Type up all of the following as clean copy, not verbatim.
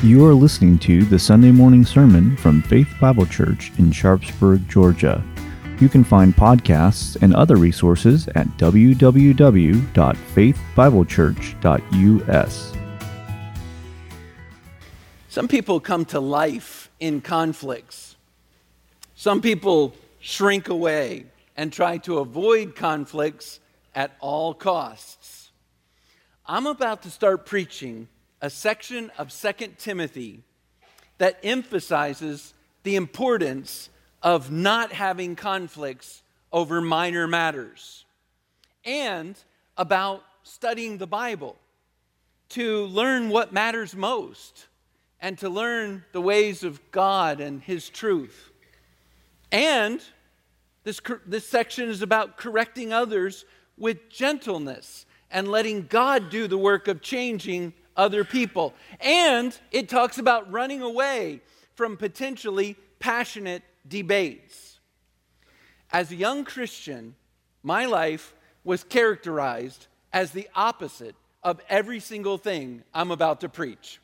You are listening to the Sunday morning sermon from Faith Bible Church in Sharpsburg, Georgia. You can find podcasts and other resources at www.faithbiblechurch.us. Some people come to life in conflicts. Some people shrink away and try to avoid conflicts at all costs. I'm about to start preaching a section of 2 Timothy that emphasizes the importance of not having conflicts over minor matters, and about studying the Bible to learn what matters most and to learn the ways of God and His truth. And this section is about correcting others with gentleness and letting God do the work of changing other people. And it talks about running away from potentially passionate debates. As a young Christian, my life was characterized as the opposite of every single thing I'm about to preach.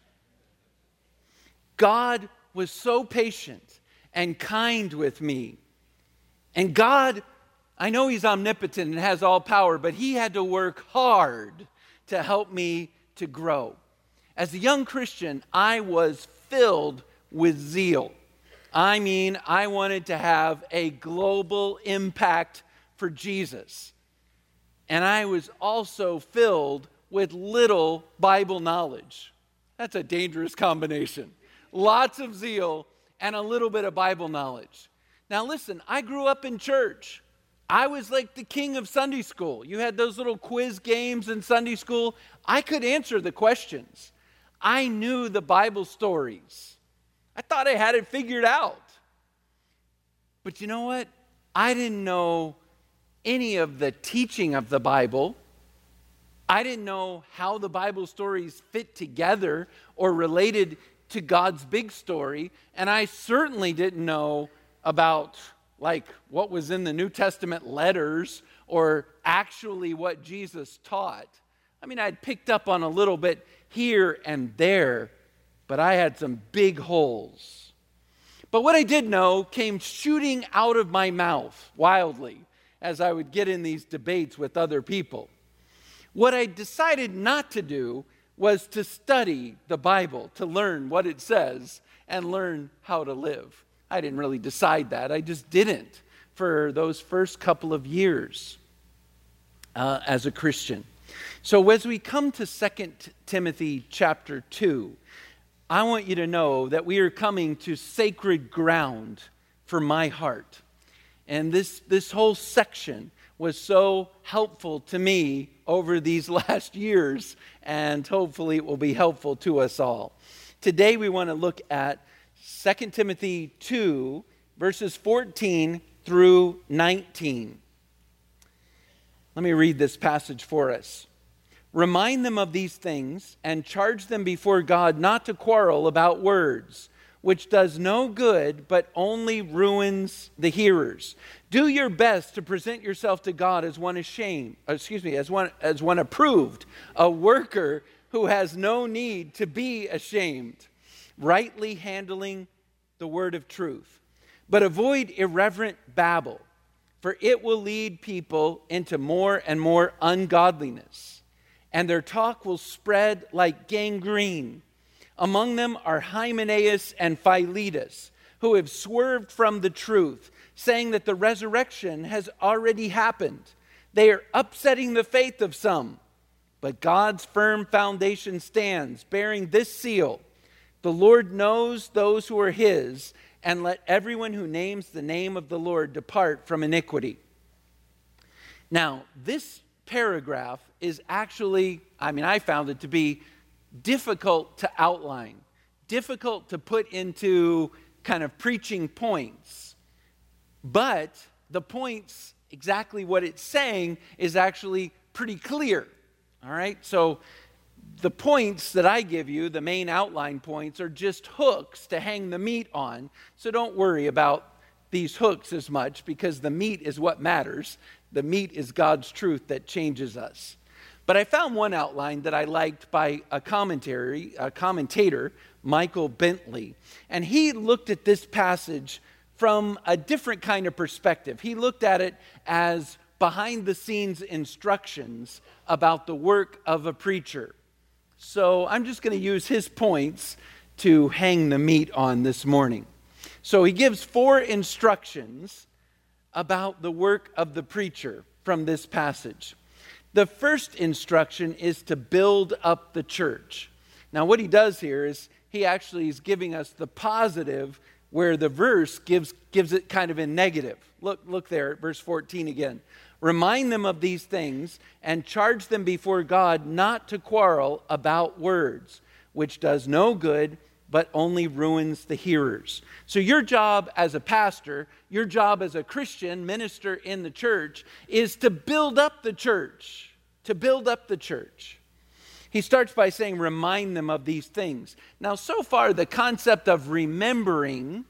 God was so patient and kind with me. And God, I know He's omnipotent and has all power, but He had to work hard to help me to grow. As a young Christian, I was filled with zeal. I mean, I wanted to have a global impact for Jesus. And I was also filled with little Bible knowledge. That's a dangerous combination. Lots of zeal and a little bit of Bible knowledge. Now listen, I grew up in church. I was like the king of Sunday school. You had those little quiz games in Sunday school. I could answer the questions. I knew the Bible stories. I thought I had it figured out. But you know what? I didn't know any of the teaching of the Bible. I didn't know how the Bible stories fit together or related to God's big story. And I certainly didn't know about what was in the New Testament letters or actually what Jesus taught. I mean, I'd picked up on a little bit here and there, but I had some big holes. But what I did know came shooting out of my mouth wildly as I would get in these debates with other people. What I decided not to do was to study the Bible, to learn what it says and learn how to live. I didn't really decide that. I just didn't for those first couple of years as a Christian. So as we come to 2 Timothy chapter 2, I want you to know that we are coming to sacred ground for my heart. And this whole section was so helpful to me over these last years, and hopefully it will be helpful to us all. Today we want to look at 2 Timothy 2, verses 14 through 19. Let me read this passage for us. Remind them of these things and charge them before God not to quarrel about words, which does no good but only ruins the hearers. Do your best to present yourself to God as one as one approved, a worker who has no need to be ashamed, rightly handling the word of truth. But avoid irreverent babble, for it will lead people into more and more ungodliness, and their talk will spread like gangrene. Among them are Hymenaeus and Philetus, who have swerved from the truth, saying that the resurrection has already happened. They are upsetting the faith of some, but God's firm foundation stands, bearing this seal: the Lord knows those who are His, and let everyone who names the name of the Lord depart from iniquity. Now, this paragraph is actually, I found it to be difficult to outline, difficult to put into kind of preaching points. But the points, exactly what it's saying, is actually pretty clear. All right? So the points that I give you, the main outline points, are just hooks to hang the meat on. So don't worry about these hooks as much, because the meat is what matters. The meat is God's truth that changes us. But I found one outline that I liked by a commentator, Michael Bentley. And he looked at this passage from a different kind of perspective. He looked at it as behind-the-scenes instructions about the work of a preacher. So I'm just going to use his points to hang the meat on this morning. So he gives 4 instructions about the work of the preacher from this passage. The first instruction is to build up the church. Now what he does here is he actually is giving us the positive where the verse gives it kind of in negative. Look there at verse 14 again. Remind them of these things and charge them before God not to quarrel about words, which does no good but only ruins the hearers. So your job as a pastor, your job as a Christian minister in the church is to build up the church, to build up the church. He starts by saying, remind them of these things. Now, so far, the concept of remembering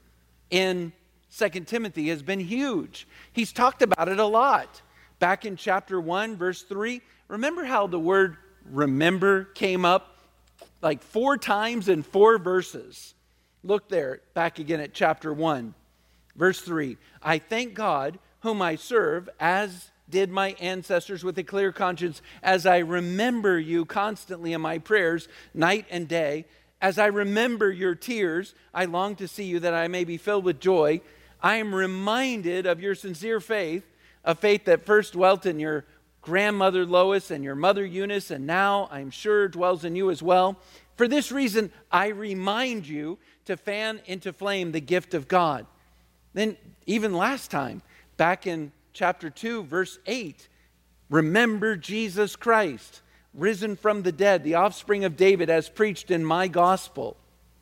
in 2 Timothy has been huge. He's talked about it a lot. Back in chapter 1, verse 3, remember how the word remember came up like 4 times in 4 verses. Look there, back again at chapter 1, verse 3. I thank God, whom I serve, as did my ancestors with a clear conscience, as I remember you constantly in my prayers, night and day. As I remember your tears, I long to see you that I may be filled with joy. I am reminded of your sincere faith, a faith that first dwelt in your grandmother Lois and your mother Eunice, and now I'm sure dwells in you as well. For this reason, I remind you to fan into flame the gift of God. Then even last time, back in chapter 2, verse 8, remember Jesus Christ, risen from the dead, the offspring of David, as preached in my gospel.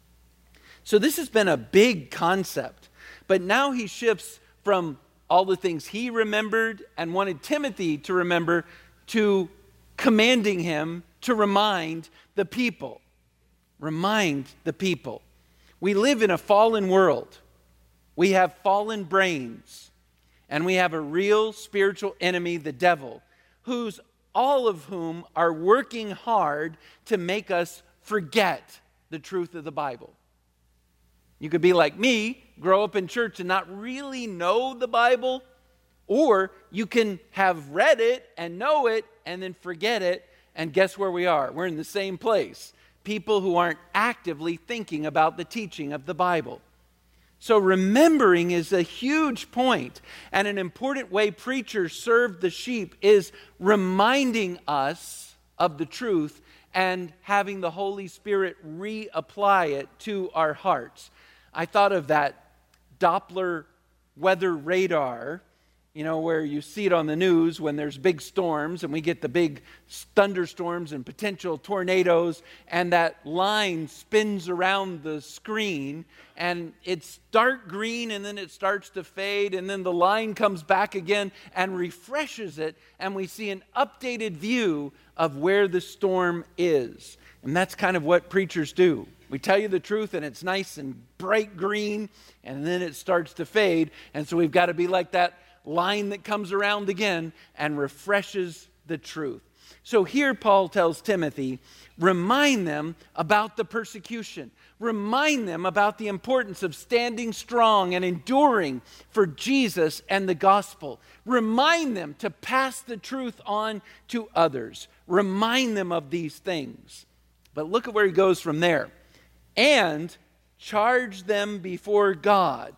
So this has been a big concept, but now he shifts from all the things he remembered and wanted Timothy to remember to commanding him to remind the people. Remind the people. We live in a fallen world. We have fallen brains. And we have a real spiritual enemy, the devil, all of whom are working hard to make us forget the truth of the Bible. You could be like me, grow up in church and not really know the Bible, or you can have read it and know it and then forget it, and guess where we are? We're in the same place. People who aren't actively thinking about the teaching of the Bible. So remembering is a huge point, and an important way preachers serve the sheep is reminding us of the truth and having the Holy Spirit reapply it to our hearts. I thought of that Doppler weather radar, where you see it on the news when there's big storms and we get the big thunderstorms and potential tornadoes, and that line spins around the screen and it's dark green and then it starts to fade and then the line comes back again and refreshes it, and we see an updated view of where the storm is. And that's kind of what preachers do. We tell you the truth and it's nice and bright green and then it starts to fade, and so we've got to be like that line that comes around again and refreshes the truth. So here Paul tells Timothy, remind them about the persecution. Remind them about the importance of standing strong and enduring for Jesus and the gospel. Remind them to pass the truth on to others. Remind them of these things. But look at where he goes from there. And charge them before God.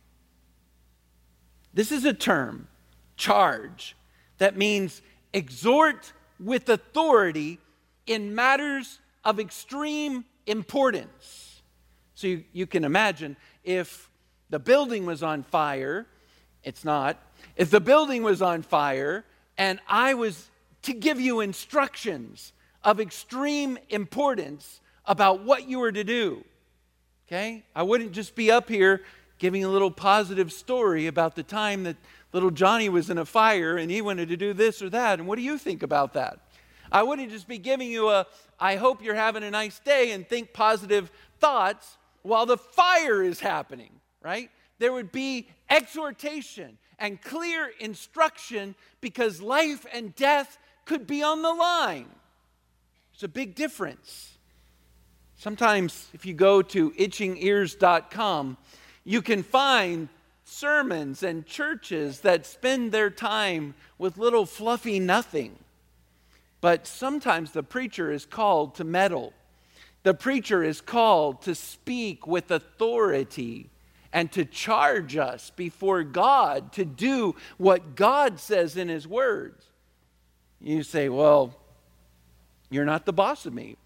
This is a term, charge, that means exhort with authority in matters of extreme importance. So you can imagine if the building was on fire, it's not. If the building was on fire and I was to give you instructions of extreme importance about what you were to do, okay? I wouldn't just be up here giving a little positive story about the time that little Johnny was in a fire and he wanted to do this or that. And what do you think about that? I wouldn't just be giving you I hope you're having a nice day and think positive thoughts while the fire is happening, right? There would be exhortation and clear instruction because life and death could be on the line. There's a big difference. Sometimes if you go to itchingears.com, you can find sermons and churches that spend their time with little fluffy nothing. But sometimes the preacher is called to meddle. The preacher is called to speak with authority and to charge us before God to do what God says in His words. You say, well, you're not the boss of me.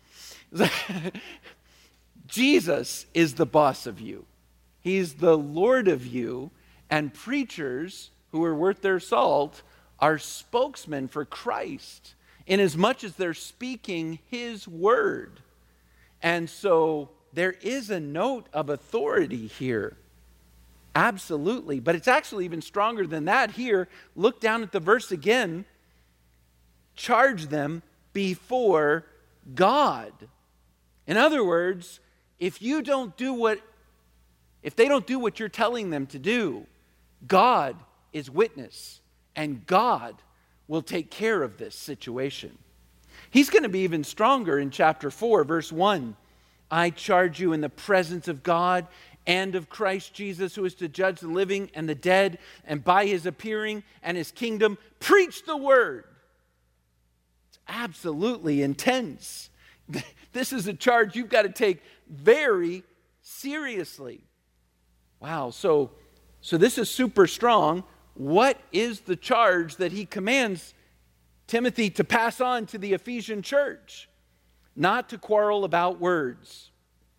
Jesus is the boss of you. He's the Lord of you, and preachers who are worth their salt are spokesmen for Christ, inasmuch as they're speaking His word. And so there is a note of authority here. Absolutely. But it's actually even stronger than that here. Look down at the verse again. Charge them before God. In other words, if they don't do what you're telling them to do, God is witness, and God will take care of this situation. He's going to be even stronger in chapter 4, verse 1. I charge you in the presence of God and of Christ Jesus, who is to judge the living and the dead, and by His appearing and His kingdom, preach the word. It's absolutely intense. This is a charge you've got to take very seriously. Wow, so this is super strong. What is the charge that he commands Timothy to pass on to the Ephesian church? Not to quarrel about words.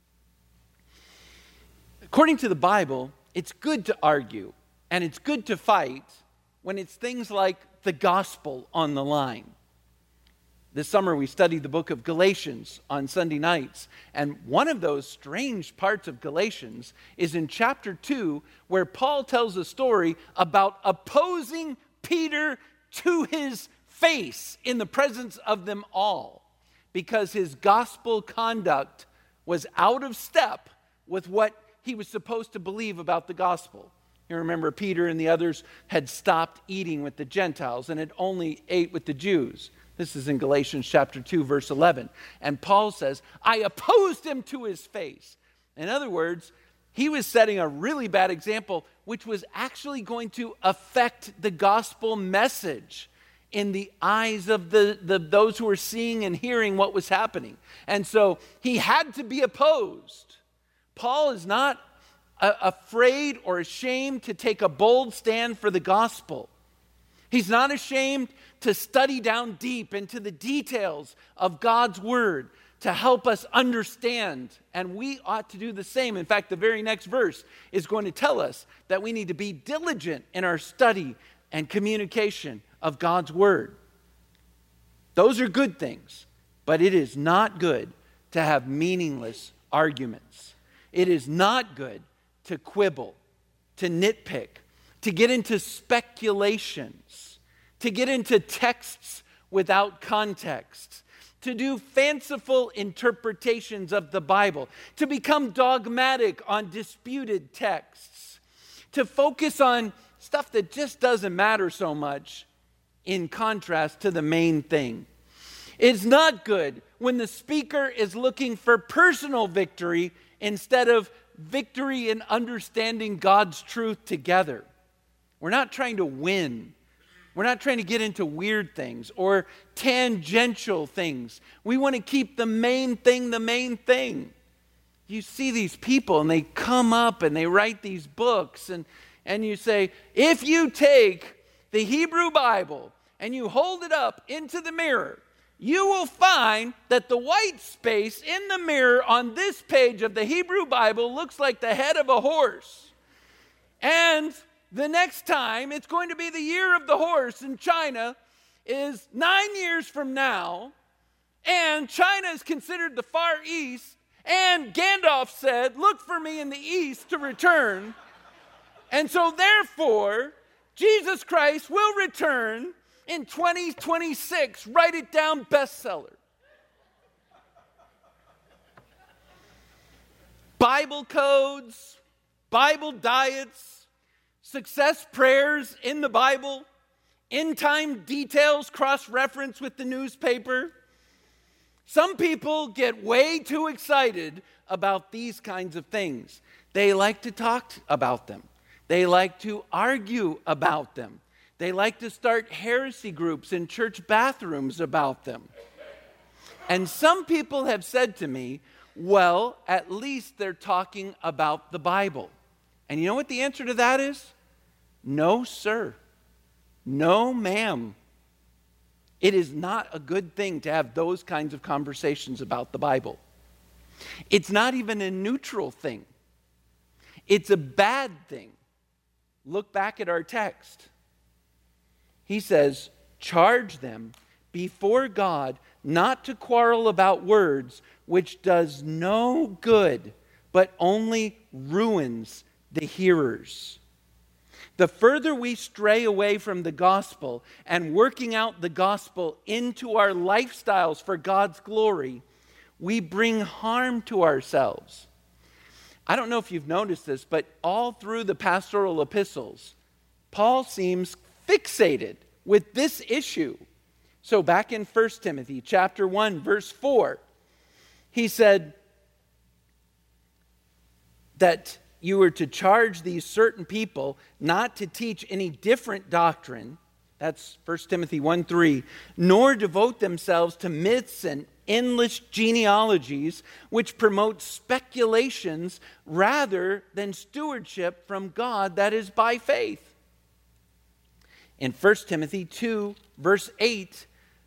According to the Bible, it's good to argue and it's good to fight when it's things like the gospel on the line. This summer we studied the book of Galatians on Sunday nights, and one of those strange parts of Galatians is in chapter 2, where Paul tells a story about opposing Peter to his face in the presence of them all, because his gospel conduct was out of step with what he was supposed to believe about the gospel. You remember Peter and the others had stopped eating with the Gentiles and had only ate with the Jews. This is in Galatians chapter 2, verse 11. And Paul says, I opposed him to his face. In other words, he was setting a really bad example, which was actually going to affect the gospel message in the eyes of those who were seeing and hearing what was happening. And so he had to be opposed. Paul is not afraid or ashamed to take a bold stand for the gospel. He's not ashamed to study down deep into the details of God's word to help us understand, and we ought to do the same. In fact, the very next verse is going to tell us that we need to be diligent in our study and communication of God's word. Those are good things, but it is not good to have meaningless arguments. It is not good to quibble, to nitpick, to get into speculations, to get into texts without context, to do fanciful interpretations of the Bible, to become dogmatic on disputed texts, to focus on stuff that just doesn't matter so much in contrast to the main thing. It's not good when the speaker is looking for personal victory instead of victory in understanding God's truth together. We're not trying to win. We're not trying to get into weird things or tangential things. We want to keep the main thing the main thing. You see these people and they come up and they write these books and you say, if you take the Hebrew Bible and you hold it up into the mirror, you will find that the white space in the mirror on this page of the Hebrew Bible looks like the head of a horse. And the next time, it's going to be the year of the horse in China is 9 years from now, and China is considered the Far East, and Gandalf said, look for me in the east to return. And so therefore, Jesus Christ will return in 2026. Write it down, bestseller. Bible codes, Bible diets, success prayers in the Bible, end time details cross-referenced with the newspaper. Some people get way too excited about these kinds of things. They like to talk about them. They like to argue about them. They like to start heresy groups in church bathrooms about them. And some people have said to me, well, at least they're talking about the Bible. And you know what the answer to that is? No, sir. No, ma'am. It is not a good thing to have those kinds of conversations about the Bible. It's not even a neutral thing. It's a bad thing. Look back at our text. He says, charge them before God not to quarrel about words, which does no good, but only ruins the hearers. The further we stray away from the gospel and working out the gospel into our lifestyles for God's glory, we bring harm to ourselves. I don't know if you've noticed this, but all through the pastoral epistles, Paul seems fixated with this issue. So back in 1 Timothy chapter 1, verse 4, he said that you were to charge these certain people not to teach any different doctrine. That's 1 Timothy 1:3, nor devote themselves to myths and endless genealogies, which promote speculations rather than stewardship from God that is by faith. In 1 Timothy 2, verse 8,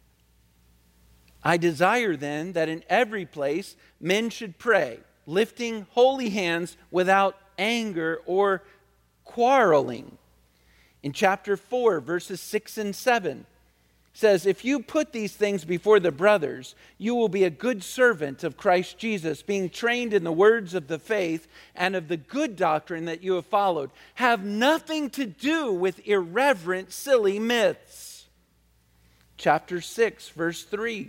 I desire then that in every place men should pray, lifting holy hands without anger or quarreling. In chapter 4, verses 6 and 7, says, if you put these things before the brothers, you will be a good servant of Christ Jesus, being trained in the words of the faith and of the good doctrine that you have followed. Have nothing to do with irreverent, silly myths. Chapter 6, verse 3.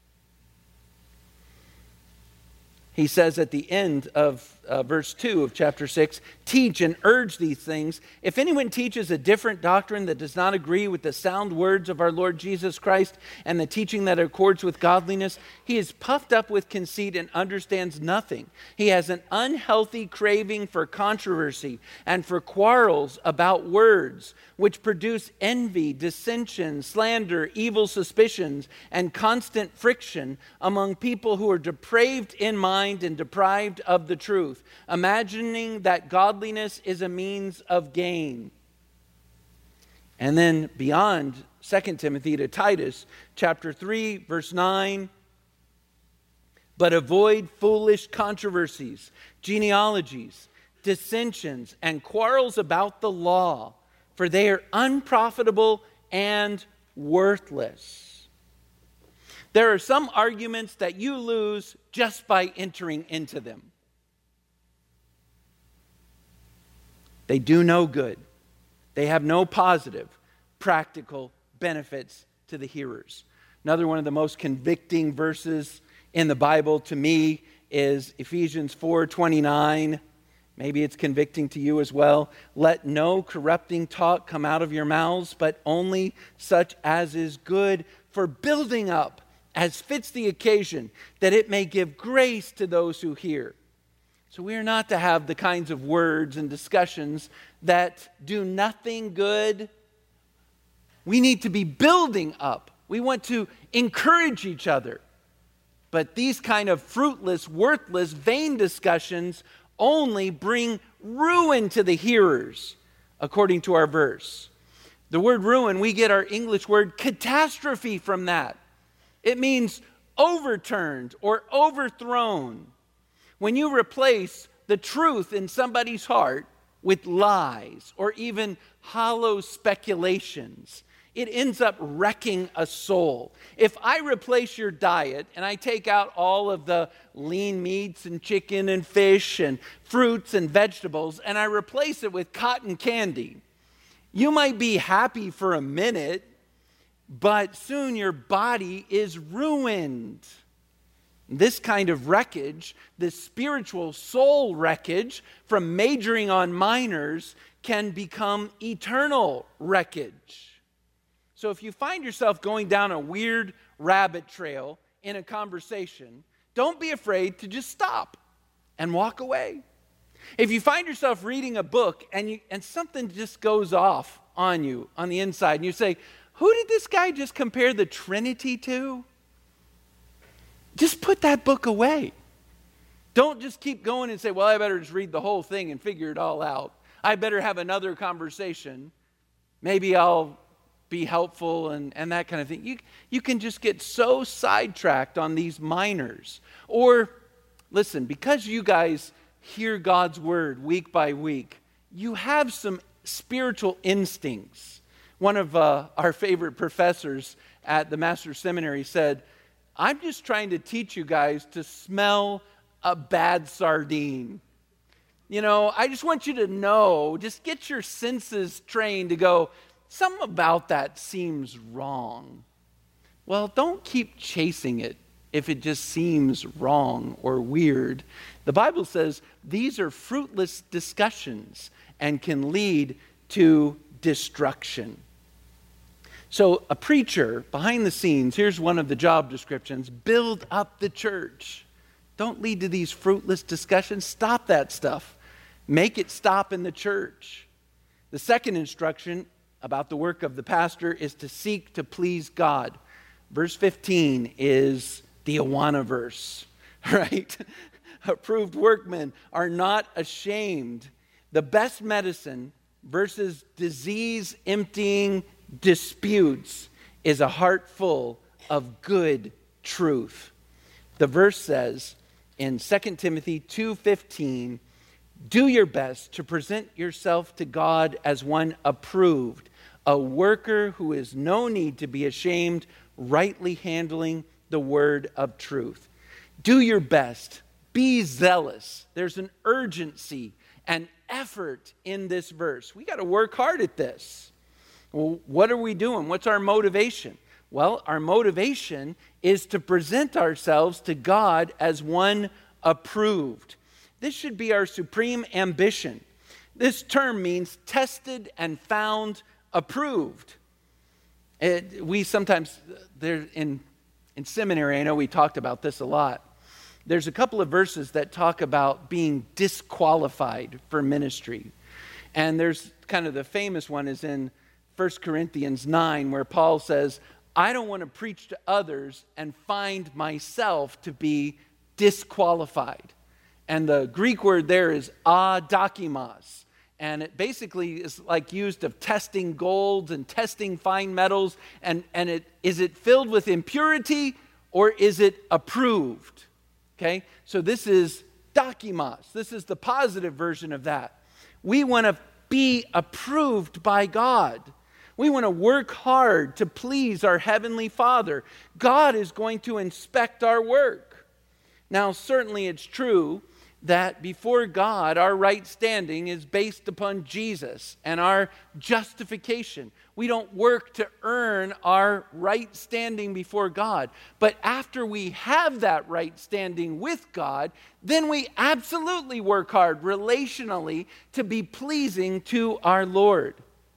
He says at the end of verse 2 of chapter 6, teach and urge these things. If anyone teaches a different doctrine that does not agree with the sound words of our Lord Jesus Christ and the teaching that accords with godliness, he is puffed up with conceit and understands nothing. He has an unhealthy craving for controversy and for quarrels about words, which produce envy, dissension, slander, evil suspicions, and constant friction among people who are depraved in mind and deprived of the truth, imagining that godliness is a means of gain. And then beyond 2 Timothy to Titus, chapter 3, verse 9, but avoid foolish controversies, genealogies, dissensions, and quarrels about the law, for they are unprofitable and worthless. There are some arguments that you lose just by entering into them. They do no good. They have no positive, practical benefits to the hearers. Another one of the most convicting verses in the Bible to me is Ephesians 4:29. Maybe it's convicting to you as well. Let no corrupting talk come out of your mouths, but only such as is good for building up, as fits the occasion, that it may give grace to those who hear. So we are not to have the kinds of words and discussions that do nothing good. We need to be building up. We want to encourage each other. But these kind of fruitless, worthless, vain discussions only bring ruin to the hearers, according to our verse. The word ruin, we get our English word catastrophe from that. It means overturned or overthrown. When you replace the truth in somebody's heart with lies or even hollow speculations, it ends up wrecking a soul. If I replace your diet and I take out all of the lean meats and chicken and fish and fruits and vegetables and I replace it with cotton candy, you might be happy for a minute, but soon your body is ruined. This kind of wreckage, this spiritual soul wreckage from majoring on minors, can become eternal wreckage. So if you find yourself going down a weird rabbit trail in a conversation, don't be afraid to just stop and walk away. If you find yourself reading a book and something just goes off on you on the inside, and you say, who did this guy just compare the Trinity to? Just put that book away. Don't just keep going and say, well, I better just read the whole thing and figure it all out. I better have another conversation. Maybe I'll be helpful and that kind of thing. You can just get so sidetracked on these minors. Or, listen, because you guys hear God's word week by week, you have some spiritual instincts. One of our favorite professors at the Master's Seminary said, I'm just trying to teach you guys to smell a bad sardine. You know, I just want you to know, just get your senses trained to go, something about that seems wrong. Well, don't keep chasing it if it just seems wrong or weird. The Bible says these are fruitless discussions and can lead to destruction. So a preacher, behind the scenes, here's one of the job descriptions: build up the church. Don't lead to these fruitless discussions. Stop that stuff. Make it stop in the church. The second instruction about the work of the pastor is to seek to please God. Verse 15 is the Awana verse, right? Approved workmen are not ashamed. The best medicine versus disease-emptying disputes is a heart full of good truth. The verse says in 2 Timothy 2:15, do your best to present yourself to God as one approved, a worker who is no need to be ashamed, rightly handling the word of truth. Do your best. Be zealous. There's an urgency and effort in this verse. We got to work hard at this. Well, what are we doing? What's our motivation? Well, our motivation is to present ourselves to God as one approved. This should be our supreme ambition. This term means tested and found approved. We sometimes, in seminary, I know we talked about this a lot. There's a couple of verses that talk about being disqualified for ministry. And there's kind of the famous one is in 1 Corinthians 9, where Paul says, I don't want to preach to others and find myself to be disqualified. And the Greek word there is adokimos. And it basically is like used of testing golds and testing fine metals. And is it filled with impurity or is it approved? Okay, so this is dokimos. This is the positive version of that. We want to be approved by God. We want to work hard to please our Heavenly Father. God is going to inspect our work. Now, certainly it's true that before God, our right standing is based upon Jesus and our justification. We don't work to earn our right standing before God. But after we have that right standing with God, then we absolutely work hard relationally to be pleasing to our Lord.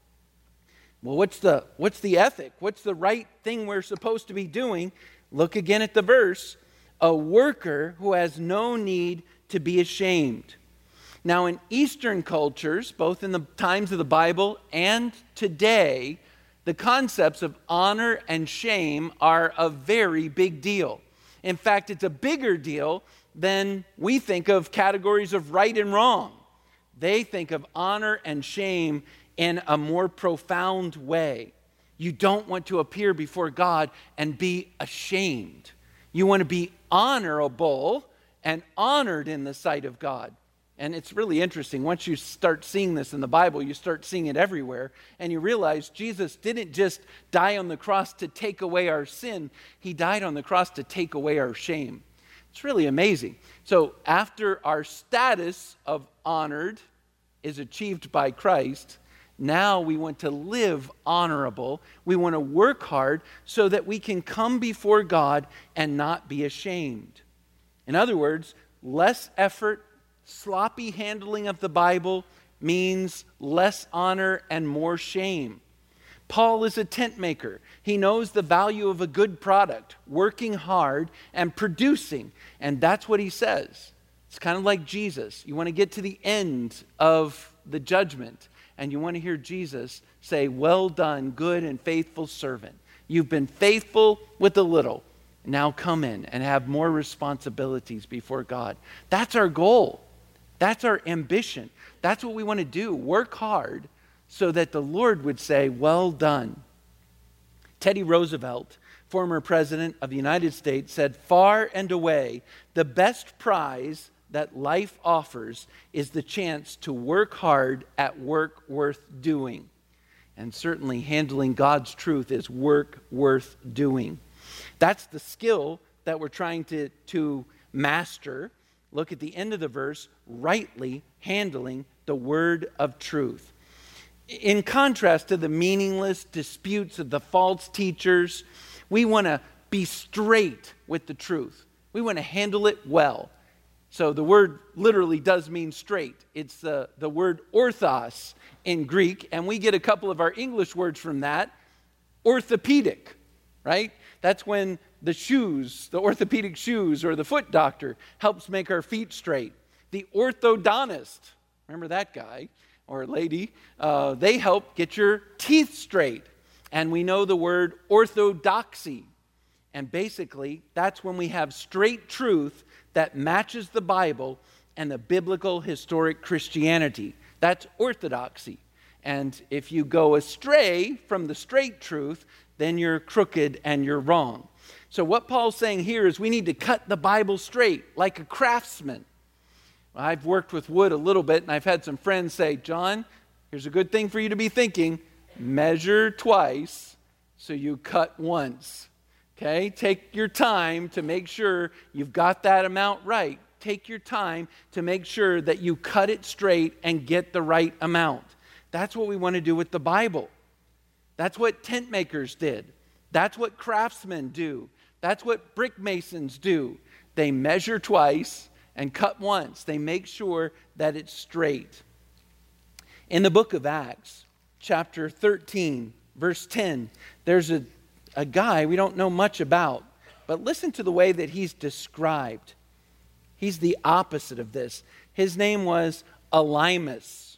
Well, what's the ethic? What's the right thing we're supposed to be doing? Look again at the verse. A worker who has no need to be ashamed. Now, in Eastern cultures, both in the times of the Bible and today, the concepts of honor and shame are a very big deal. In fact, it's a bigger deal than we think of categories of right and wrong. They think of honor and shame in a more profound way. You don't want to appear before God and be ashamed. You want to be honorable and honored in the sight of God. And it's really interesting. Once you start seeing this in the Bible, you start seeing it everywhere, and you realize Jesus didn't just die on the cross to take away our sin. He died on the cross to take away our shame. It's really amazing. So after our status of honored is achieved by Christ, now we want to live honorable. We want to work hard so that we can come before God and not be ashamed. In other words, less effort, sloppy handling of the Bible means less honor and more shame. Paul is a tent maker. He knows the value of a good product, working hard and producing. And that's what he says. It's kind of like Jesus. You want to get to the end of the judgment, and you want to hear Jesus say, "Well done, good and faithful servant. You've been faithful with a little. Now come in and have more responsibilities before God." That's our goal. That's our ambition. That's what we want to do. Work hard so that the Lord would say, "Well done." Teddy Roosevelt, former president of the United States, said, "Far and away, the best prize that life offers is the chance to work hard at work worth doing." And certainly handling God's truth is work worth doing. That's the skill that we're trying to master. Look at the end of the verse, rightly handling the word of truth. In contrast to the meaningless disputes of the false teachers, we want to be straight with the truth. We want to handle it well. So the word literally does mean straight. It's the word orthos in Greek, and we get a couple of our English words from that. Orthopedic, right? That's when the shoes, the orthopedic shoes, or the foot doctor helps make our feet straight. The orthodontist, remember that guy or lady, they help get your teeth straight. And we know the word orthodoxy. And basically, that's when we have straight truth that matches the Bible and the biblical historic Christianity. That's orthodoxy. And if you go astray from the straight truth, then you're crooked and you're wrong. So what Paul's saying here is we need to cut the Bible straight like a craftsman. I've worked with wood a little bit, and I've had some friends say, "John, here's a good thing for you to be thinking. Measure twice so you cut once." Okay? Take your time to make sure you've got that amount right. Take your time to make sure that you cut it straight and get the right amount. That's what we want to do with the Bible. That's what tent makers did. That's what craftsmen do. That's what brick masons do. They measure twice and cut once. They make sure that it's straight. In the book of Acts, chapter 13, verse 10, there's a guy we don't know much about, but listen to the way that he's described. He's the opposite of this. His name was Elymas.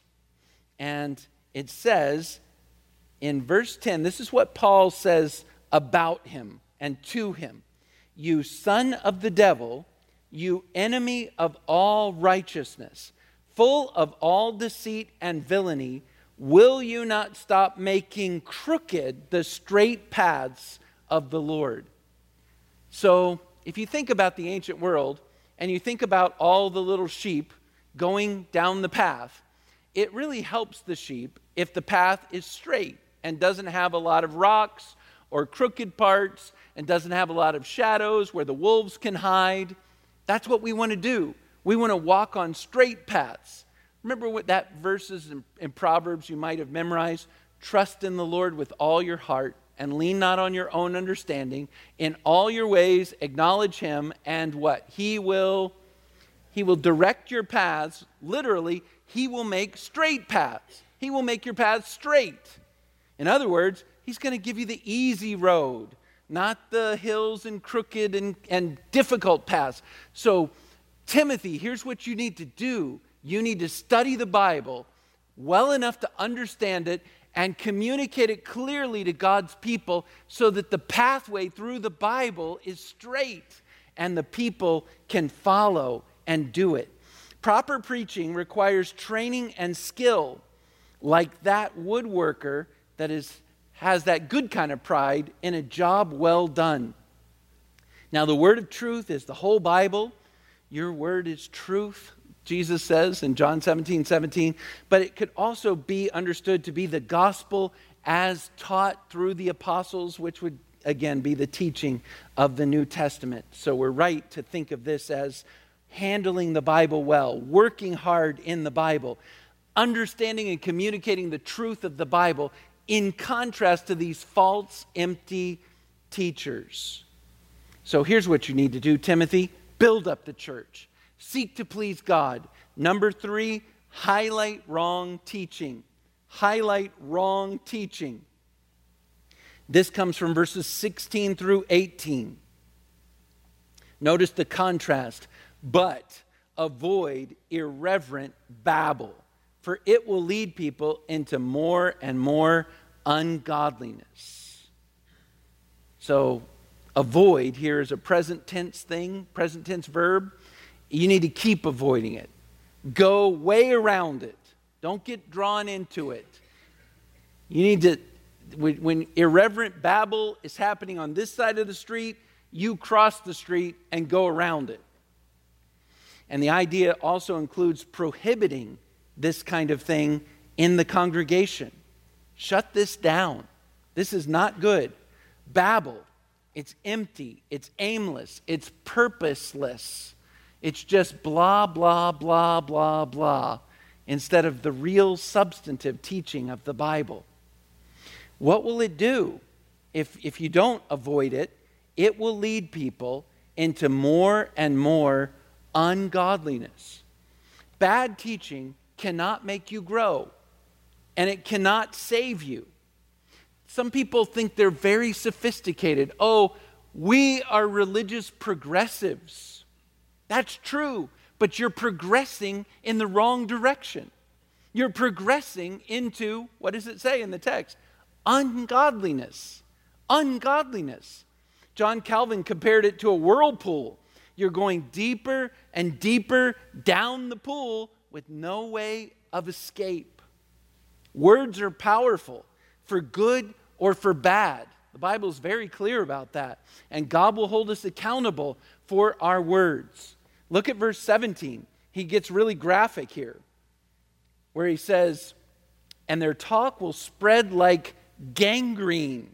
And it says in verse 10, this is what Paul says about him and to him. "You son of the devil, you enemy of all righteousness, full of all deceit and villainy, will you not stop making crooked the straight paths of the Lord?" So if you think about the ancient world and you think about all the little sheep going down the path, it really helps the sheep if the path is straight and doesn't have a lot of rocks or crooked parts and doesn't have a lot of shadows where the wolves can hide. That's what we want to do. We want to walk on straight paths. Remember what that verse is in Proverbs you might have memorized? "Trust in the Lord with all your heart and lean not on your own understanding. In all your ways acknowledge him, and what? He will direct your paths." Literally, he will make straight paths. He will make your paths straight. In other words, he's going to give you the easy road, not the hills and crooked and difficult paths. So, Timothy, here's what you need to do. You need to study the Bible well enough to understand it and communicate it clearly to God's people so that the pathway through the Bible is straight and the people can follow and do it. Proper preaching requires training and skill, like that woodworker that has that good kind of pride in a job well done. Now, the word of truth is the whole Bible. Your word is truth, Jesus says in John 17:17. But it could also be understood to be the gospel as taught through the apostles, which would, again, be the teaching of the New Testament. So we're right to think of this as handling the Bible well, working hard in the Bible, understanding and communicating the truth of the Bible in contrast to these false, empty teachers. So here's what you need to do, Timothy. Build up the church. Seek to please God. Number 3, highlight wrong teaching. Highlight wrong teaching. This comes from verses 16 through 18. Notice the contrast. But avoid irreverent babble, for it will lead people into more and more ungodliness. So, avoid here is a present tense thing, present tense verb. You need to keep avoiding it. Go way around it. Don't get drawn into it. You need to, when irreverent babble is happening on this side of the street, you cross the street and go around it. And the idea also includes prohibiting this kind of thing in the congregation. Shut this down. This is not good. Babble, it's empty, it's aimless, it's purposeless. It's just blah, blah, blah, blah, blah, instead of the real substantive teaching of the Bible. What will it do if you don't avoid it? It will lead people into more and more ungodliness. Bad teaching cannot make you grow, and it cannot save you. Some people think they're very sophisticated. Oh, we are religious progressives. That's true, but you're progressing in the wrong direction. You're progressing into, what does it say in the text? Ungodliness. Ungodliness. John Calvin compared it to a whirlpool. You're going deeper and deeper down the pool with no way of escape. Words are powerful for good or for bad. The Bible is very clear about that. And God will hold us accountable for our words. Look at verse 17. He gets really graphic here, where he says, and their talk will spread like gangrene.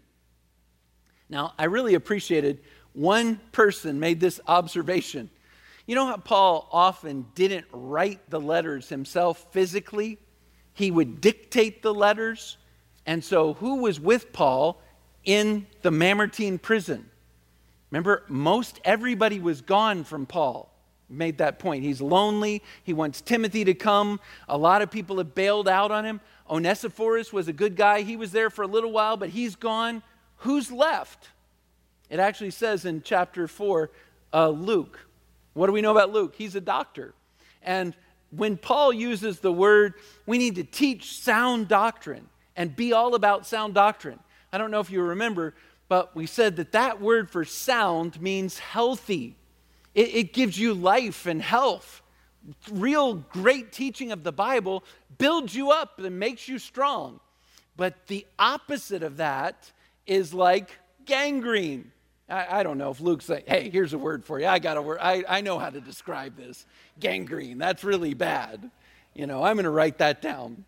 Now, I really appreciated one person made this observation. You know how Paul often didn't write the letters himself physically? He would dictate the letters. And so who was with Paul in the Mamertine prison? Remember, most everybody was gone from Paul. Made that point. He's lonely. He wants Timothy to come. A lot of people have bailed out on him. Onesiphorus was a good guy. He was there for a little while, but he's gone. Who's left? It actually says in chapter 4, Luke. What do we know about Luke? He's a doctor. And when Paul uses the word, we need to teach sound doctrine and be all about sound doctrine. I don't know if you remember, but we said that word for sound means healthy. It gives you life and health. Real great teaching of the Bible builds you up and makes you strong. But the opposite of that is like gangrene. I don't know if Luke's like, hey, here's a word for you. I got a word. I know how to describe this. Gangrene. That's really bad. I'm going to write that down.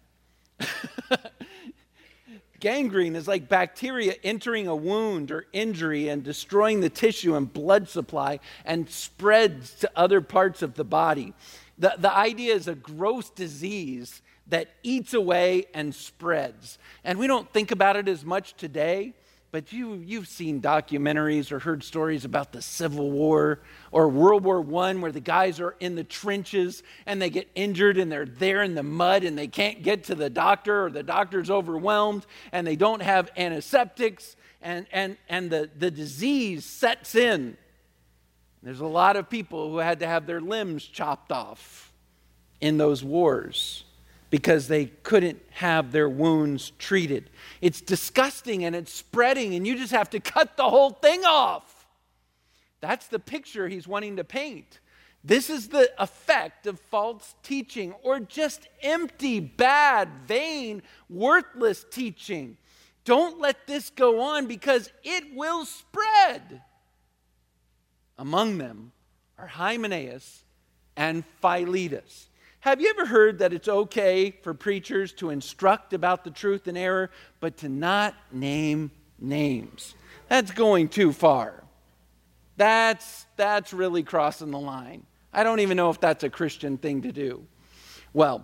Gangrene is like bacteria entering a wound or injury and destroying the tissue and blood supply and spreads to other parts of the body. The idea is a gross disease that eats away and spreads. And we don't think about it as much today, but you've seen documentaries or heard stories about the Civil War or World War I, where the guys are in the trenches and they get injured and they're there in the mud and they can't get to the doctor, or the doctor's overwhelmed and they don't have antiseptics, and the disease sets in. There's a lot of people who had to have their limbs chopped off in those wars because they couldn't have their wounds treated. It's disgusting and it's spreading, and you just have to cut the whole thing off. That's the picture he's wanting to paint. This is the effect of false teaching, or just empty, bad, vain, worthless teaching. Don't let this go on, because it will spread. Among them are Hymenaeus and Philetus. Have you ever heard that it's okay for preachers to instruct about the truth and error, but to not name names? That's going too far. That's really crossing the line. I don't even know if that's a Christian thing to do. Well,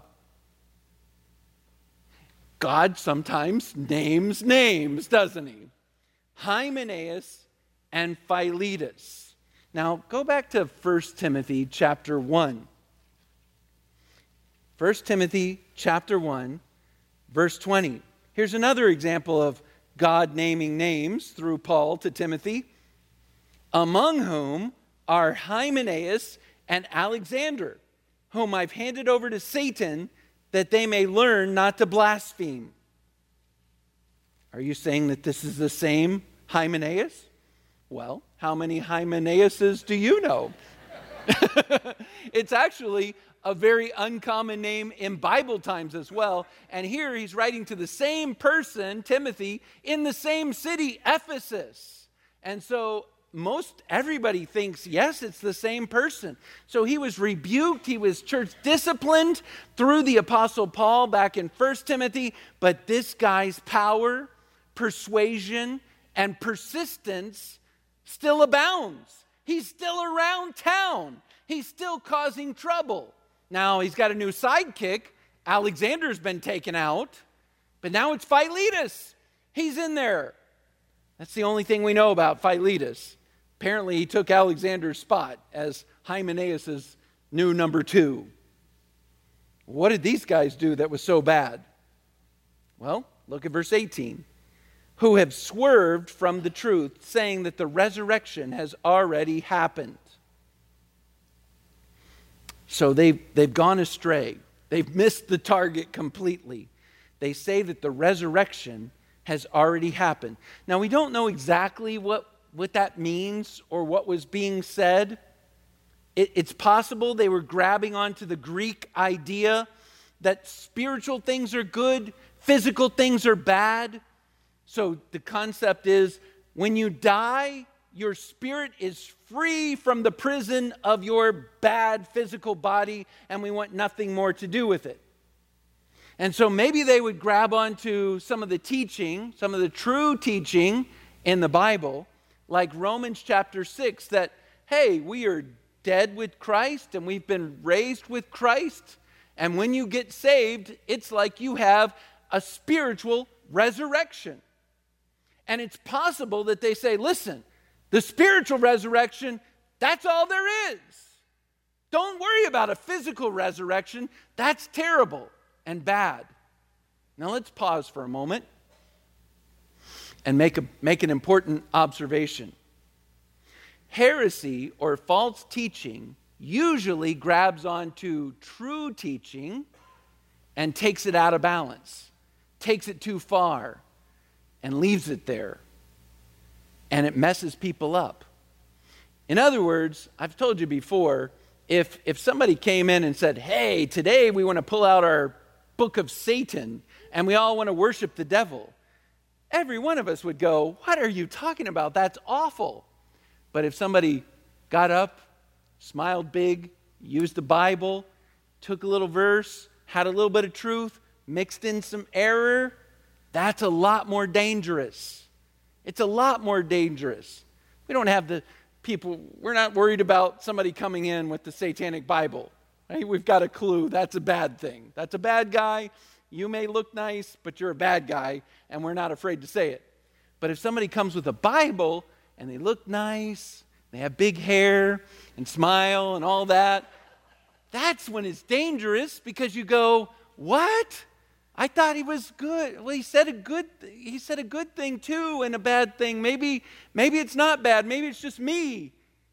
God sometimes names names, doesn't he? Hymenaeus and Philetus. Now, go back to 1 Timothy chapter 1. 1 Timothy chapter 1, verse 20. Here's another example of God naming names through Paul to Timothy, among whom are Hymenaeus and Alexander, whom I've handed over to Satan that they may learn not to blaspheme. Are you saying that this is the same Hymenaeus? Well, how many Hymenaeuses do you know? It's actually a very uncommon name in Bible times as well. And here he's writing to the same person, Timothy, in the same city, Ephesus. And so most everybody thinks, yes, it's the same person. So he was rebuked, he was church disciplined through the Apostle Paul back in 1 Timothy. But this guy's power, persuasion, and persistence still abounds. He's still around town. He's still causing trouble. Now, he's got a new sidekick. Alexander's been taken out. But now it's Philetus. He's in there. That's the only thing we know about Philetus. Apparently, he took Alexander's spot as Hymenaeus' new number 2. What did these guys do that was so bad? Well, look at verse 18. Who have swerved from the truth, saying that the resurrection has already happened. So they've gone astray. They've missed the target completely. They say that the resurrection has already happened. Now, we don't know exactly what that means or what was being said. It's possible they were grabbing onto the Greek idea that spiritual things are good, physical things are bad. So the concept is, when you die, your spirit is free from the prison of your bad physical body, and we want nothing more to do with it. And so maybe they would grab onto some of the teaching, some of the true teaching in the Bible, like Romans chapter 6, that, hey, we are dead with Christ and we've been raised with Christ. And when you get saved, it's like you have a spiritual resurrection. And it's possible that they say, listen, the spiritual resurrection, that's all there is. Don't worry about a physical resurrection. That's terrible and bad. Now let's pause for a moment and make an important observation. Heresy or false teaching usually grabs onto true teaching and takes it out of balance, takes it too far, and leaves it there. And it messes people up. In other words, I've told you before, if somebody came in and said, hey, today we want to pull out our book of Satan and we all want to worship the devil, every one of us would go, what are you talking about? That's awful. But if somebody got up, smiled big, used the Bible, took a little verse, had a little bit of truth, mixed in some error, that's a lot more dangerous. It's a lot more dangerous. We don't have the people, we're not worried about somebody coming in with the satanic Bible. Right? We've got a clue that's a bad thing. That's a bad guy. You may look nice, but you're a bad guy, and we're not afraid to say it. But if somebody comes with a Bible and they look nice, they have big hair and smile and all that, that's when it's dangerous, because you go, what? I thought he was good. Well, he said a good thing too, and a bad thing. Maybe it's not bad. Maybe it's just me.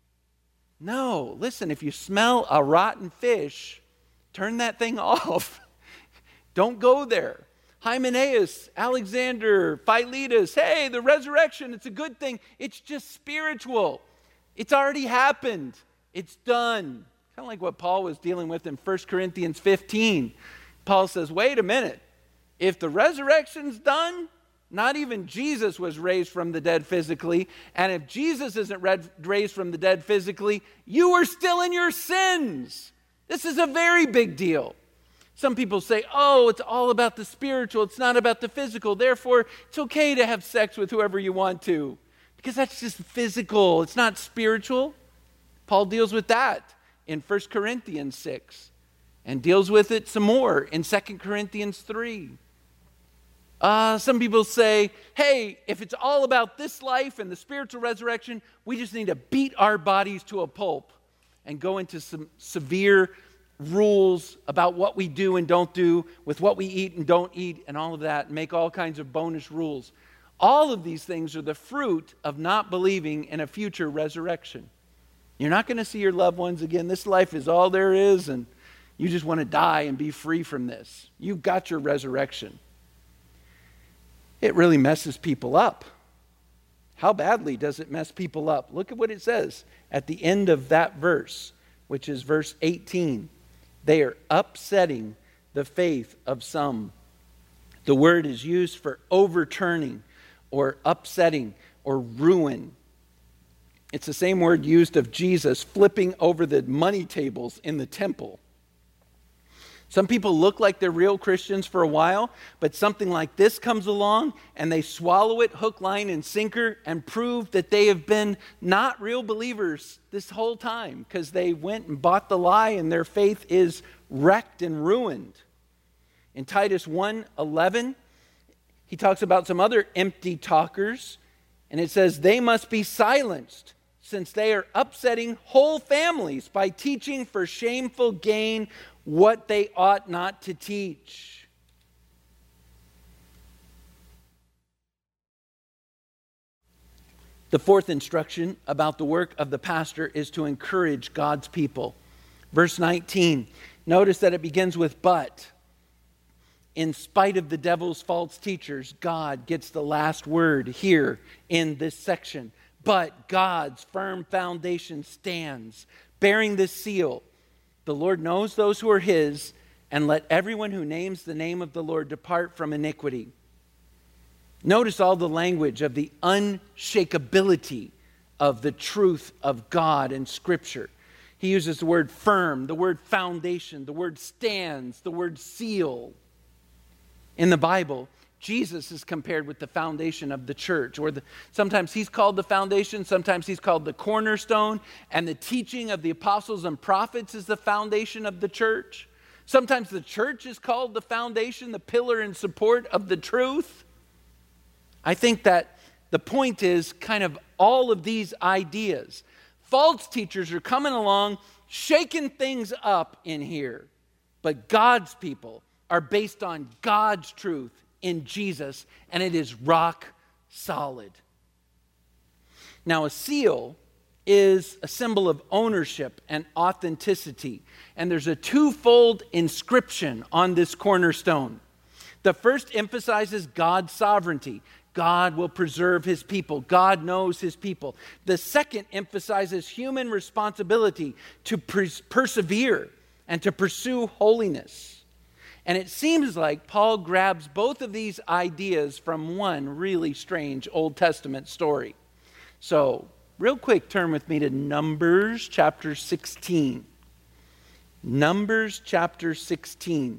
No, listen, if you smell a rotten fish, turn that thing off. Don't go there. Hymenaeus, Alexander, Philetus, hey, the resurrection, it's a good thing. It's just spiritual. It's already happened. It's done. Kind of like what Paul was dealing with in 1 Corinthians 15. Paul says, wait a minute. If the resurrection's done, not even Jesus was raised from the dead physically. And if Jesus isn't raised from the dead physically, you are still in your sins. This is a very big deal. Some people say, oh, it's all about the spiritual. It's not about the physical. Therefore, it's okay to have sex with whoever you want to, because that's just physical. It's not spiritual. Paul deals with that in 1 Corinthians 6 and deals with it some more in 2 Corinthians 3. Some people say, hey, if it's all about this life and the spiritual resurrection, we just need to beat our bodies to a pulp and go into some severe rules about what we do and don't do with what we eat and don't eat and all of that, and make all kinds of bonus rules. All of these things are the fruit of not believing in a future resurrection. You're not going to see your loved ones again. This life is all there is, and you just want to die and be free from this. You've got your resurrection. It really messes people up. How badly does it mess people up? Look at what it says at the end of that verse, which is verse 18. They are upsetting the faith of some. The word is used for overturning or upsetting or ruin. It's the same word used of Jesus flipping over the money tables in the temple. Some people look like they're real Christians for a while, but something like this comes along and they swallow it hook, line, and sinker and prove that they have been not real believers this whole time because they went and bought the lie and their faith is wrecked and ruined. In Titus 1:11, he talks about some other empty talkers, and it says they must be silenced since they are upsetting whole families by teaching for shameful gain what they ought not to teach. The fourth instruction about the work of the pastor is to encourage God's people. Verse 19, notice that it begins with but. In spite of the devil's false teachers, God gets the last word here in this section. But God's firm foundation stands, bearing this seal. The Lord knows those who are his, and let everyone who names the name of the Lord depart from iniquity. Notice all the language of the unshakability of the truth of God in Scripture. He uses the word firm, the word foundation, the word stands, the word seal. In the Bible, Jesus is compared with the foundation of the church. Sometimes he's called the foundation, sometimes he's called the cornerstone, and the teaching of the apostles and prophets is the foundation of the church. Sometimes the church is called the foundation, the pillar and support of the truth. I think that the point is kind of all of these ideas. False teachers are coming along, shaking things up in here, but God's people are based on God's truth in Jesus, and it is rock solid. Now, a seal is a symbol of ownership and authenticity, and there's a twofold inscription on this cornerstone. The first emphasizes God's sovereignty. God will preserve his people. God knows his people. The second emphasizes human responsibility to persevere and to pursue holiness. And it seems like Paul grabs both of these ideas from one really strange Old Testament story. So, real quick, turn with me to Numbers chapter 16. Numbers chapter 16.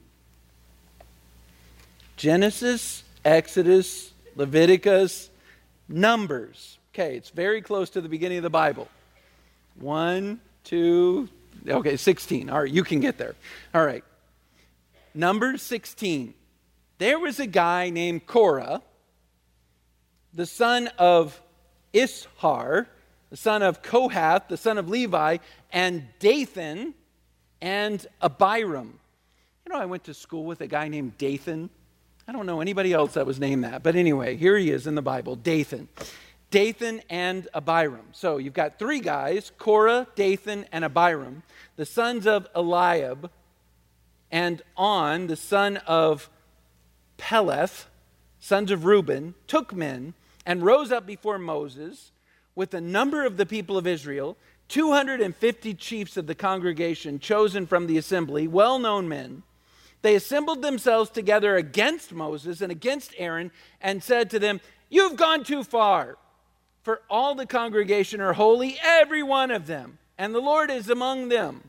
Genesis, Exodus, Leviticus, Numbers. Okay, it's very close to the beginning of the Bible. 1, 2, 16. All right, you can get there. All right. Numbers 16. There was a guy named Korah, the son of Ishar, the son of Kohath, the son of Levi, and Dathan and Abiram. You know, I went to school with a guy named Dathan. I don't know anybody else that was named that. But anyway, here he is in the Bible, Dathan. Dathan and Abiram. So you've got three guys, Korah, Dathan, and Abiram, the sons of Eliab, and On, the son of Peleth, sons of Reuben, took men and rose up before Moses with a number of the people of Israel, 250 chiefs of the congregation chosen from the assembly, well-known men. They assembled themselves together against Moses and against Aaron and said to them, "You've gone too far, for all the congregation are holy, every one of them, and the Lord is among them.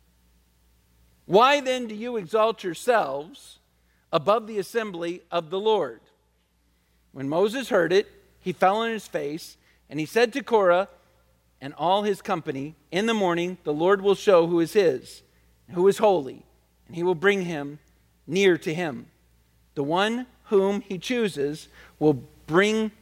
Why then do you exalt yourselves above the assembly of the Lord?" When Moses heard it, he fell on his face, and he said to Korah and all his company, "In the morning the Lord will show who is his, who is holy, and he will bring him near to him. The one whom he chooses he will bring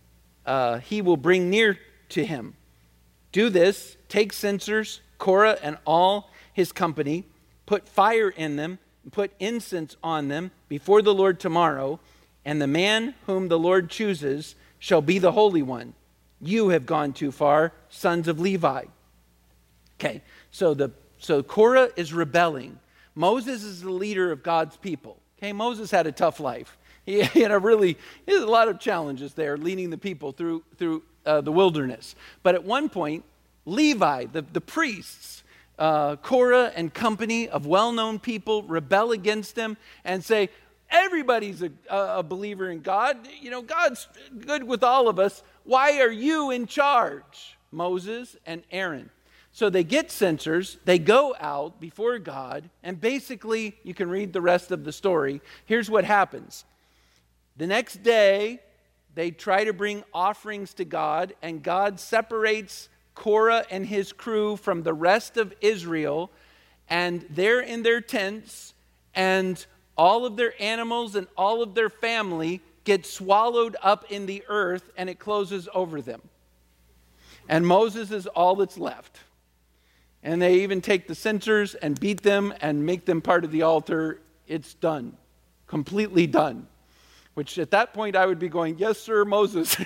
near to him. Do this, take censers, Korah and all his company, put fire in them, and put incense on them before the Lord tomorrow, and the man whom the Lord chooses shall be the Holy One. You have gone too far, sons of Levi. Okay, so Korah is rebelling. Moses is the leader of God's people. Okay, Moses had a tough life. He had a lot of challenges there, leading the people through the wilderness. But at one point, Levi, the priests, Korah and company of well-known people rebel against him and say, everybody's a believer in God. You know, God's good with all of us. Why are you in charge? Moses and Aaron. So they get censors, they go out before God, and basically, you can read the rest of the story. Here's what happens. The next day, they try to bring offerings to God, and God separates Korah and his crew from the rest of Israel, and they're in their tents, and all of their animals and all of their family get swallowed up in the earth, and it closes over them. And Moses is all that's left. And they even take the censers and beat them and make them part of the altar. It's done. Completely done. Which at that point I would be going, yes, sir, Moses.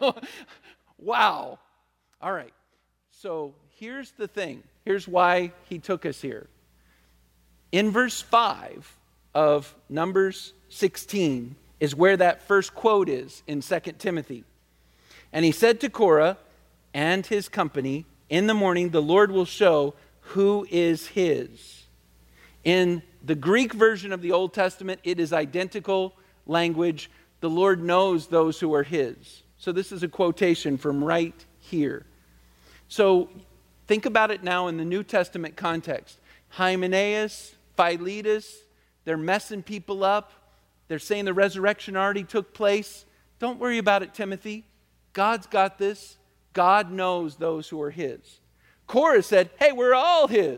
Wow. All right. So here's the thing. Here's why he took us here. In verse 5 of Numbers 16 is where that first quote is in 2 Timothy. And he said to Korah and his company, in the morning the Lord will show who is his. In the Greek version of the Old Testament, it is identical language. The Lord knows those who are his. So this is a quotation from right here. So think about it now in the New Testament context. Hymenaeus, Philetus, they're messing people up. They're saying the resurrection already took place. Don't worry about it, Timothy. God's got this. God knows those who are his. Korah said, hey, we're all his.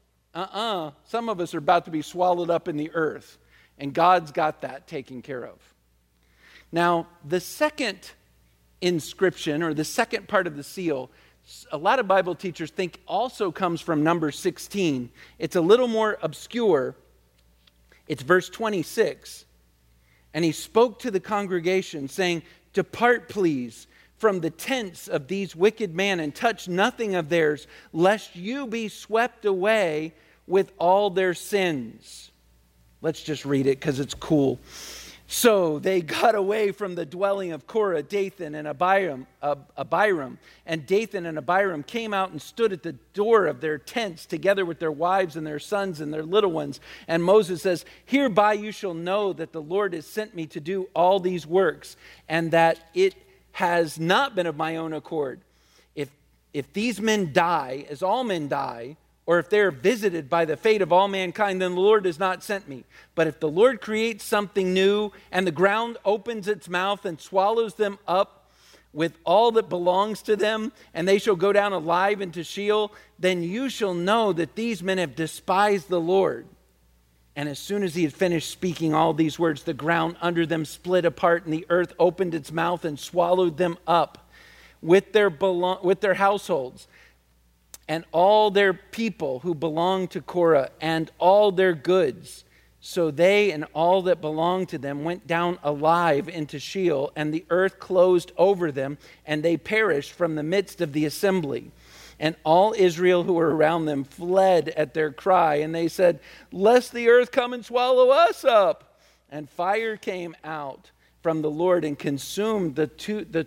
Some of us are about to be swallowed up in the earth. And God's got that taken care of. Now, the second inscription, or the second part of the seal, a lot of Bible teachers think also comes from number 16. It's a little more obscure. It's verse 26. And he spoke to the congregation, saying, depart, please, from the tents of these wicked men, and touch nothing of theirs, lest you be swept away with all their sins. Let's just read it because it's cool. So they got away from the dwelling of Korah, Dathan, and Abiram. And Dathan and Abiram came out and stood at the door of their tents, together with their wives and their sons and their little ones. And Moses says, hereby you shall know that the Lord has sent me to do all these works, and that it has not been of my own accord. If these men die, as all men die, or if they're visited by the fate of all mankind, then the Lord has not sent me. But if the Lord creates something new, and the ground opens its mouth and swallows them up with all that belongs to them, and they shall go down alive into Sheol, then you shall know that these men have despised the Lord. And as soon as he had finished speaking all these words, the ground under them split apart, and the earth opened its mouth and swallowed them up with their households, and all their people who belonged to Korah, and all their goods. So they and all that belonged to them went down alive into Sheol, and the earth closed over them, and they perished from the midst of the assembly. And all Israel who were around them fled at their cry, and they said, lest the earth come and swallow us up. And fire came out from the Lord and consumed the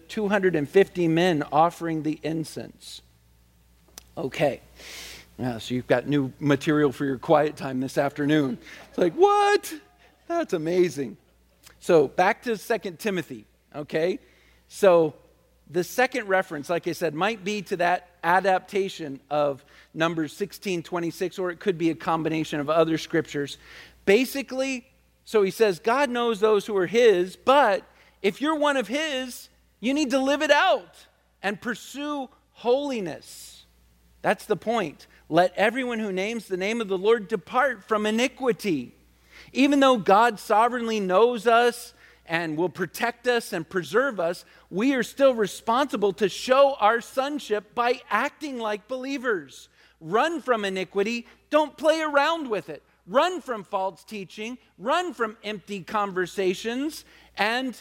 250 men offering the incense. Okay, so you've got new material for your quiet time this afternoon. It's like, what? That's amazing. So back to 2 Timothy, okay? So the second reference, like I said, might be to that adaptation of Numbers 16:26, or it could be a combination of other scriptures. Basically, so he says, God knows those who are his, but if you're one of his, you need to live it out and pursue holiness. That's the point. Let everyone who names the name of the Lord depart from iniquity. Even though God sovereignly knows us and will protect us and preserve us, we are still responsible to show our sonship by acting like believers. Run from iniquity. Don't play around with it. run from false teaching, run from empty conversations, and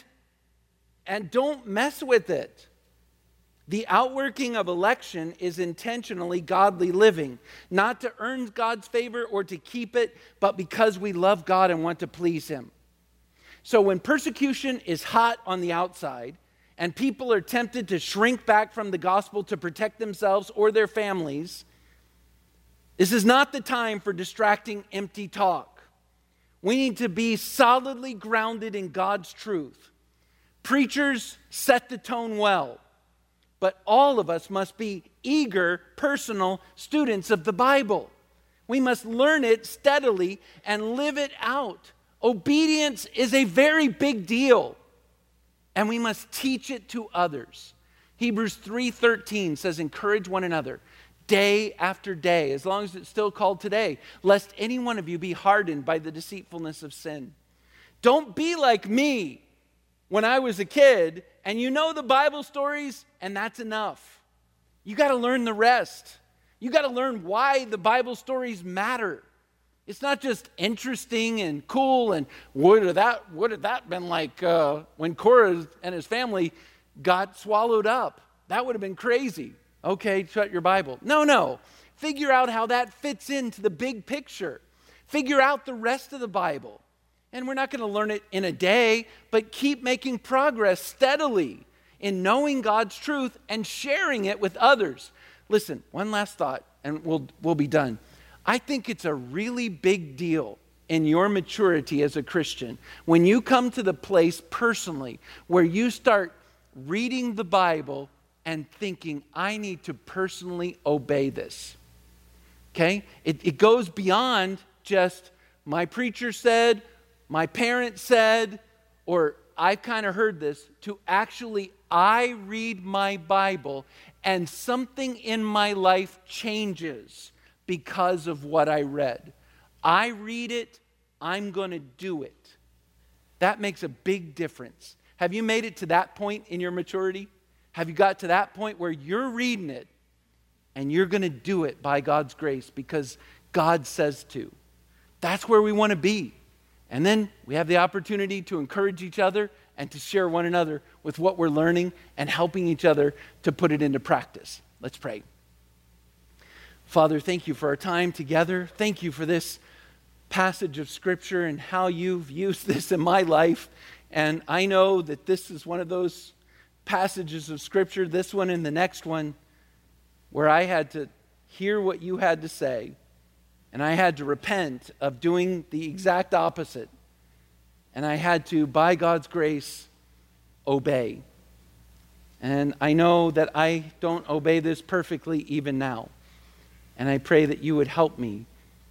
don't mess with it. The outworking of election is intentionally godly living, not to earn God's favor or to keep it, but because we love God and want to please Him. So when persecution is hot on the outside and people are tempted to shrink back from the gospel to protect themselves or their families, this is not the time for distracting, empty talk. We need to be solidly grounded in God's truth. Preachers set the tone well, but all of us must be eager, personal students of the Bible. We must learn it steadily and live it out. Obedience is a very big deal, and we must teach it to others. Hebrews 3:13 says, encourage one another day after day, as long as it's still called today, lest any one of you be hardened by the deceitfulness of sin. Don't be like me when I was a kid, and you know the Bible stories, and that's enough. You got to learn the rest. You got to learn why the Bible stories matter. It's not just interesting and cool, and would have that been like when Korah and his family got swallowed up? That would have been crazy. Okay, shut your Bible. No. Figure out how that fits into the big picture. Figure out the rest of the Bible. And we're not going to learn it in a day, but keep making progress steadily in knowing God's truth and sharing it with others. Listen, one last thought, and we'll be done. I think it's a really big deal in your maturity as a Christian when you come to the place personally where you start reading the Bible and thinking, I need to personally obey this. Okay? It goes beyond just my preacher said, my parents said, or I've kind of heard this, to actually I read my Bible and something in my life changes because of what I read. I read it, I'm going to do it. That makes a big difference. Have you made it to that point in your maturity? Have you got to that point where you're reading it and you're going to do it by God's grace because God says to? That's where we want to be. And then we have the opportunity to encourage each other and to share one another with what we're learning and helping each other to put it into practice. Let's pray. Father, thank you for our time together. Thank you for this passage of Scripture and how you've used this in my life. And I know that this is one of those passages of Scripture, this one and the next one, where I had to hear what you had to say, and I had to repent of doing the exact opposite. And I had to, by God's grace, obey. And I know that I don't obey this perfectly even now. And I pray that you would help me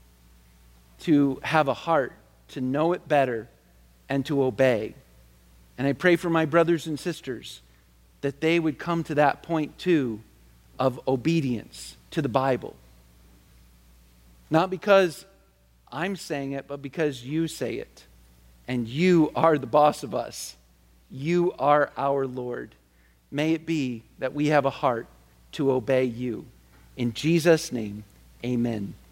to have a heart to know it better and to obey. And I pray for my brothers and sisters that they would come to that point too of obedience to the Bible. Not because I'm saying it, but because you say it. And you are the boss of us. You are our Lord. May it be that we have a heart to obey you. In Jesus' name, amen.